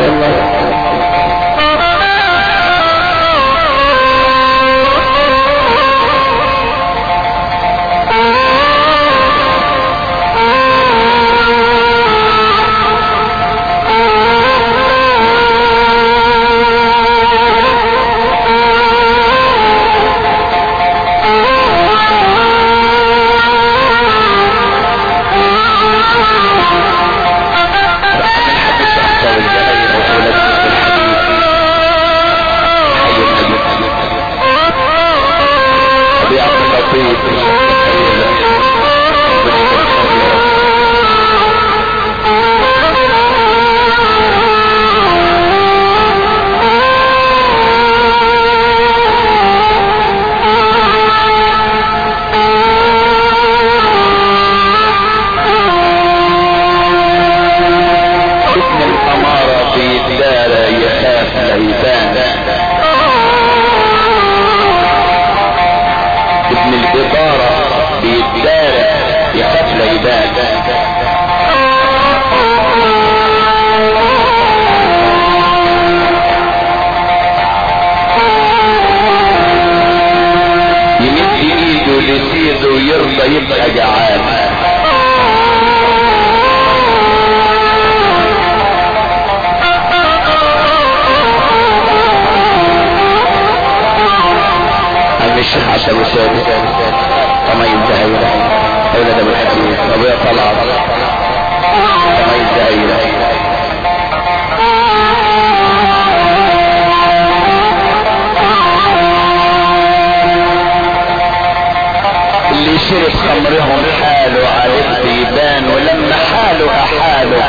شرب خمرهم حاله عليه بيبان، ولما حاله احاله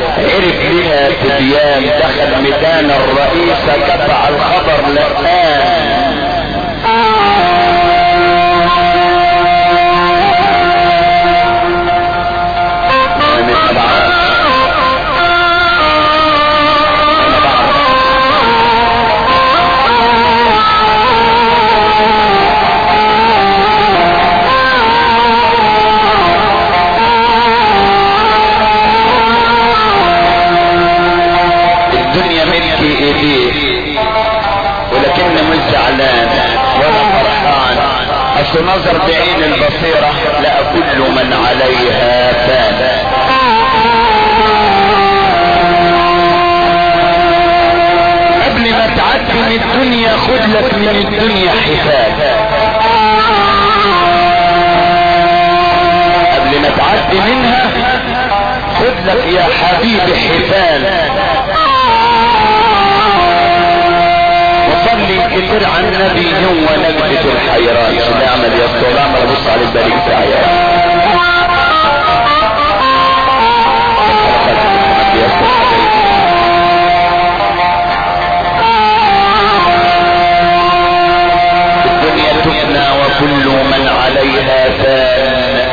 عرف لها تبيان، دخل ميدان الرئيسة قطع الخبر لقان. ولكن مش زعلان ولا فرحان، اصل نظر بعين البصيرة لقى كل من عليها فان. قبل ما تعدي من الدنيا خد لك من الدنيا حساب، قبل ما تعدي منها خد لك يا حبيبي حساب. وصلي كتير عن النبي هو نجدة الحيران. شو نعمل يا اسطى؟ عمال ابص على البريد بتاعي الدنيا تفنى وكل من عليها فان.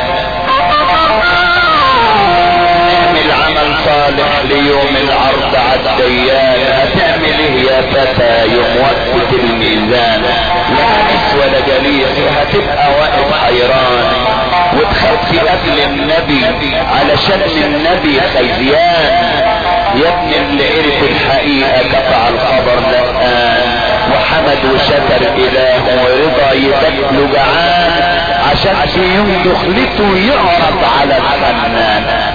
اعمل عمل صالح ليوم العرض عالديان. هتعمل ايه يا فتى يوم وقت الميزان؟ لا انس ولا جليس، هتبقى واقف حيران وتخفي قبل النبي علشان النبي خيزيان. يا ابن اللي عرف الحقيقة قطع الخبر لقان، وحمد وشكر اله ورضا يدخل جعان، عشان في يوم دخلته يعرض على الفنان.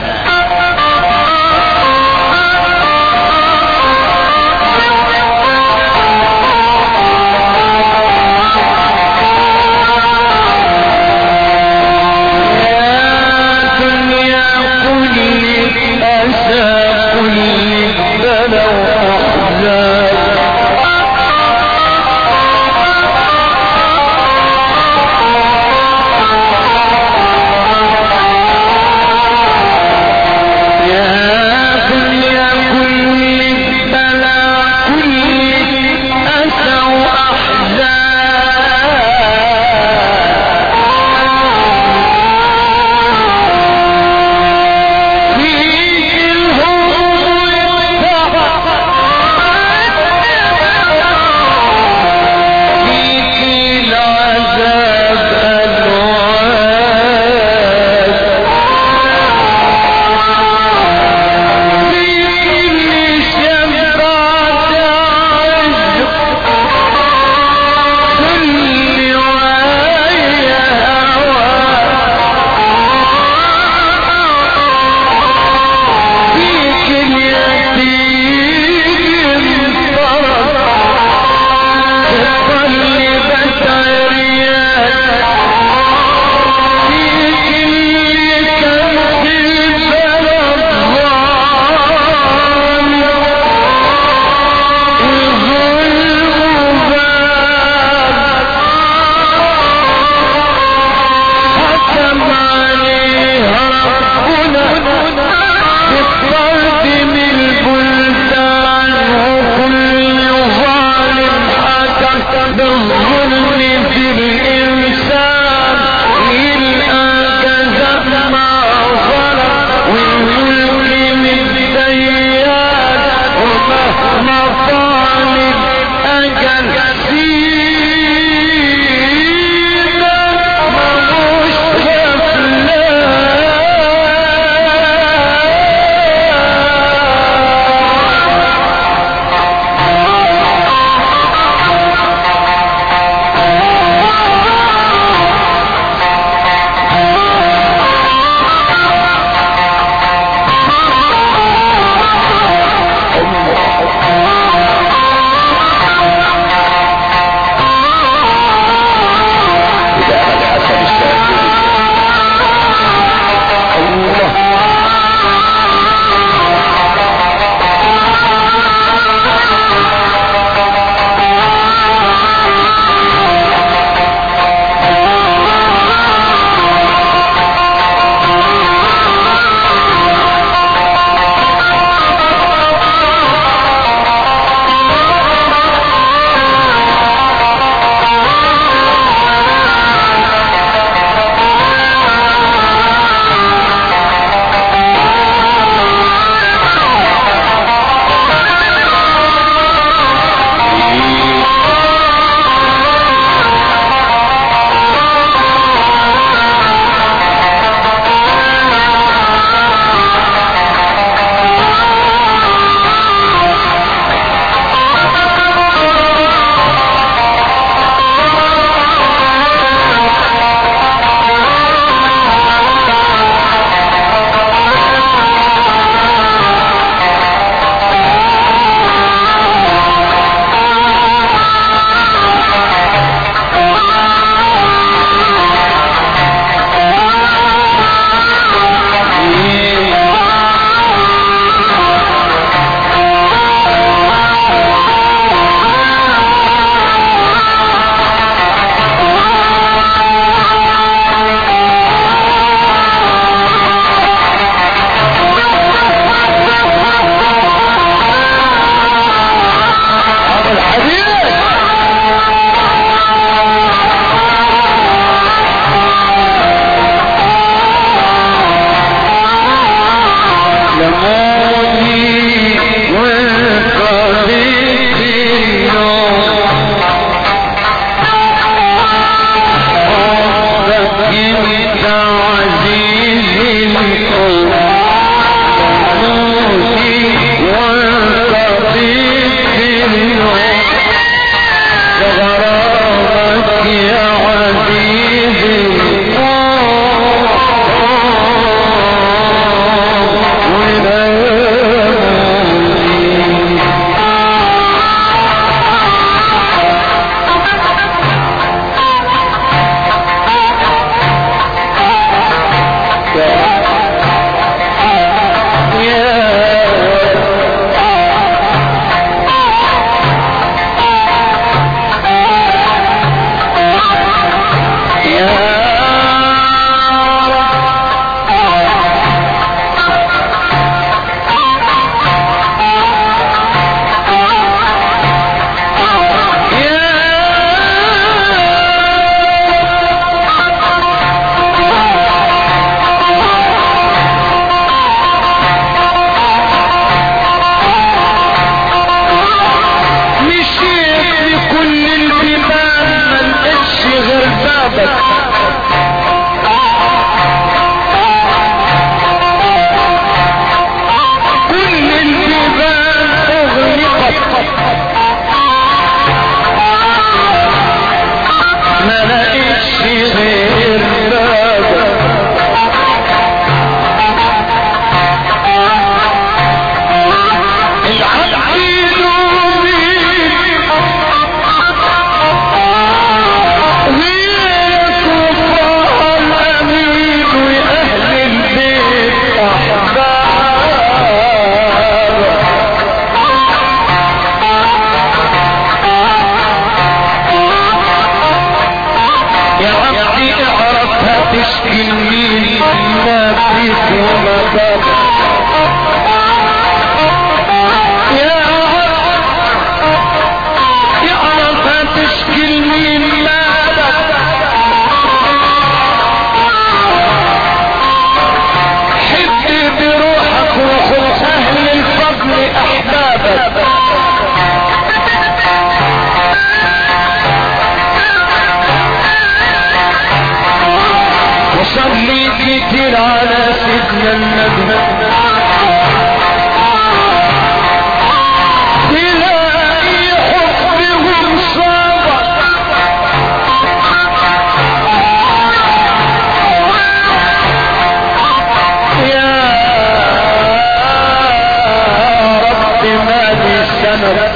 سنة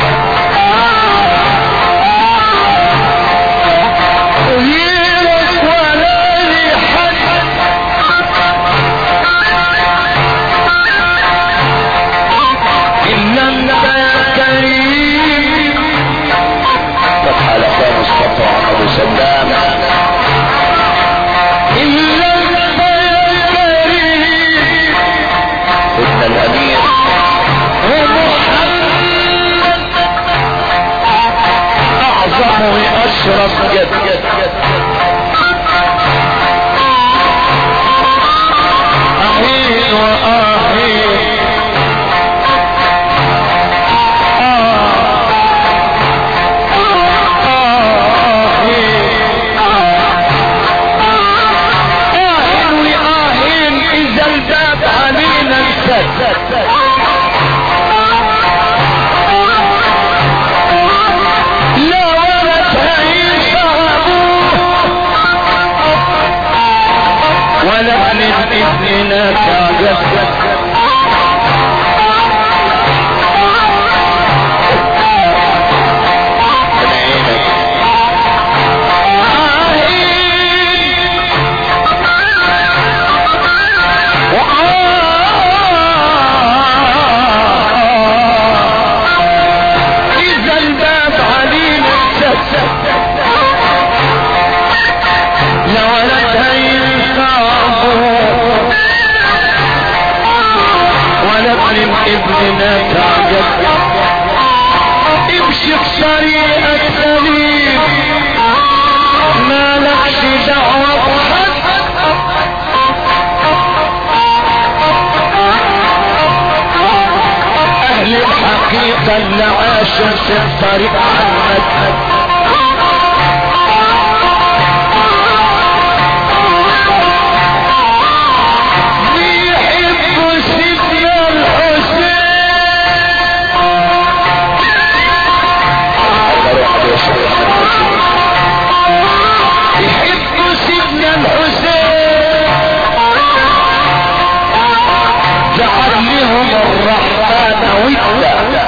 غيرك ولا لي حد إلا انت يا كريم. فتح لك مصطفى ابو سلام إلا انت يا كريم. ابن الامير ومحمد اعظم واشرف جد اهين واهين اذا الباب علينا انسد لا ولد هينفع ابوه ولا من ابننا كاجد إذا الباب علينا انسد لا ولد هينفع ابوه ولا من ابننا تعجب. امشي في طريقك سليم ما لكش دعوة بحد اهل الحقيقة اللي عاشوا في الطريق عنك بيحبوا سيدنا الحسين. يحبوا سيدنا الحسين جعل لهم الرحمن ودا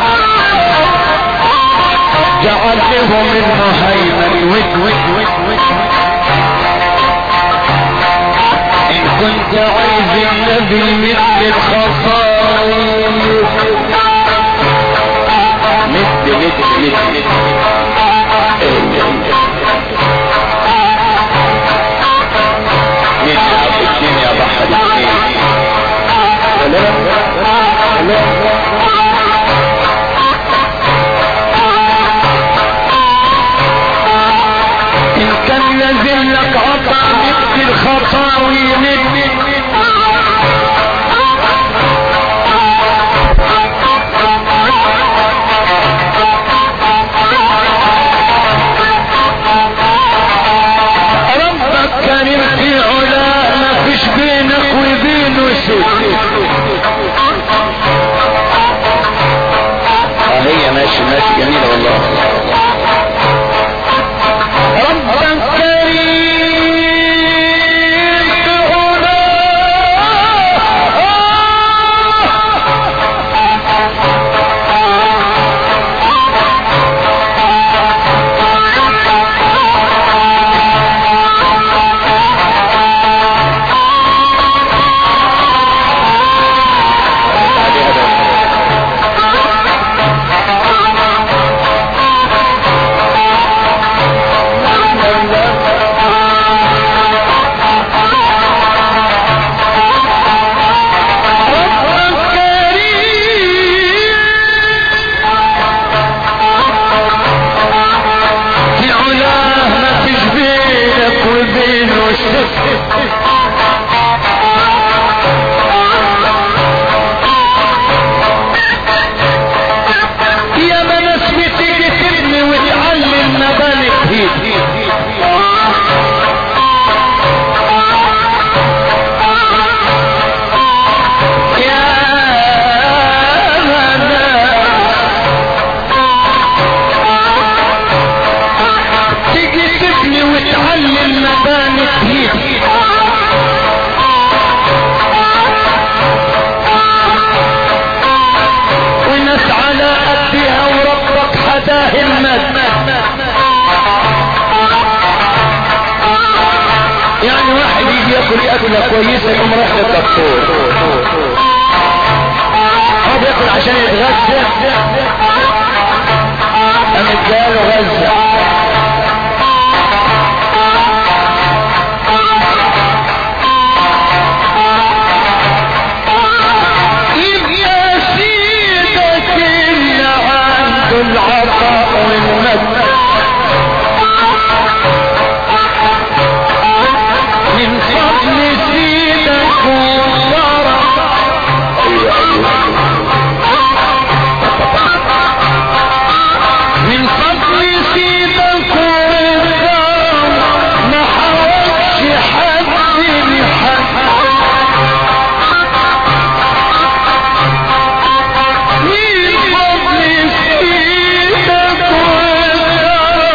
جعل لهم المهيمن ود ان كنت عايز النبي مثل الخصائص مثل يا بحر الدين ان كان نازل لك عطا مثل الخطاوي اتاه المد. يعني واحد يجي ياكل اكله كويسه يقوم رايح للدكتور، هو بياكل عشان يتغذى، قام اداله غذى. يبقى سيدك اللي عنده العطاء والمد من فضل سيدك والورع. من فضل سيدك والورع ما حوجش حد لحد. من فضل سيدك والورع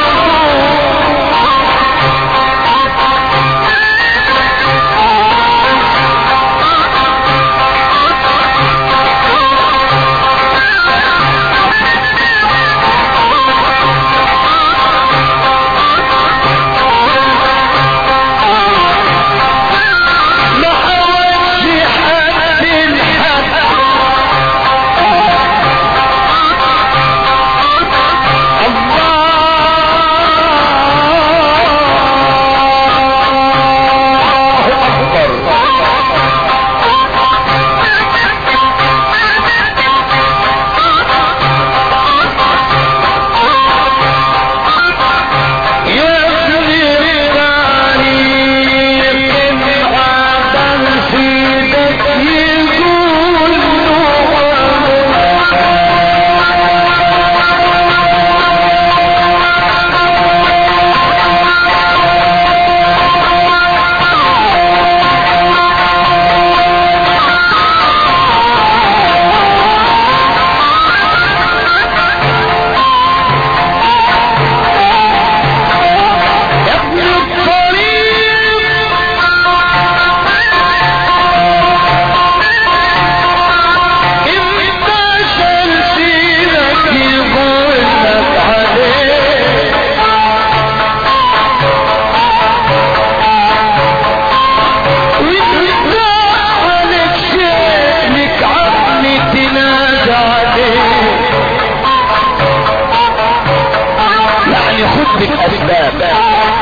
بالأسباب.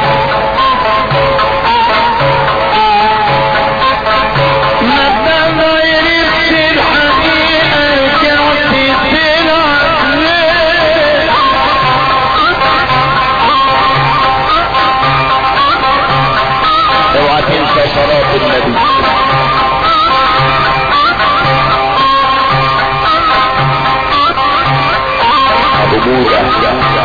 متى ما يريد الحقيقة رجعت تلعب ليه. اوعى تنسى صلاة النبي. أبو بودة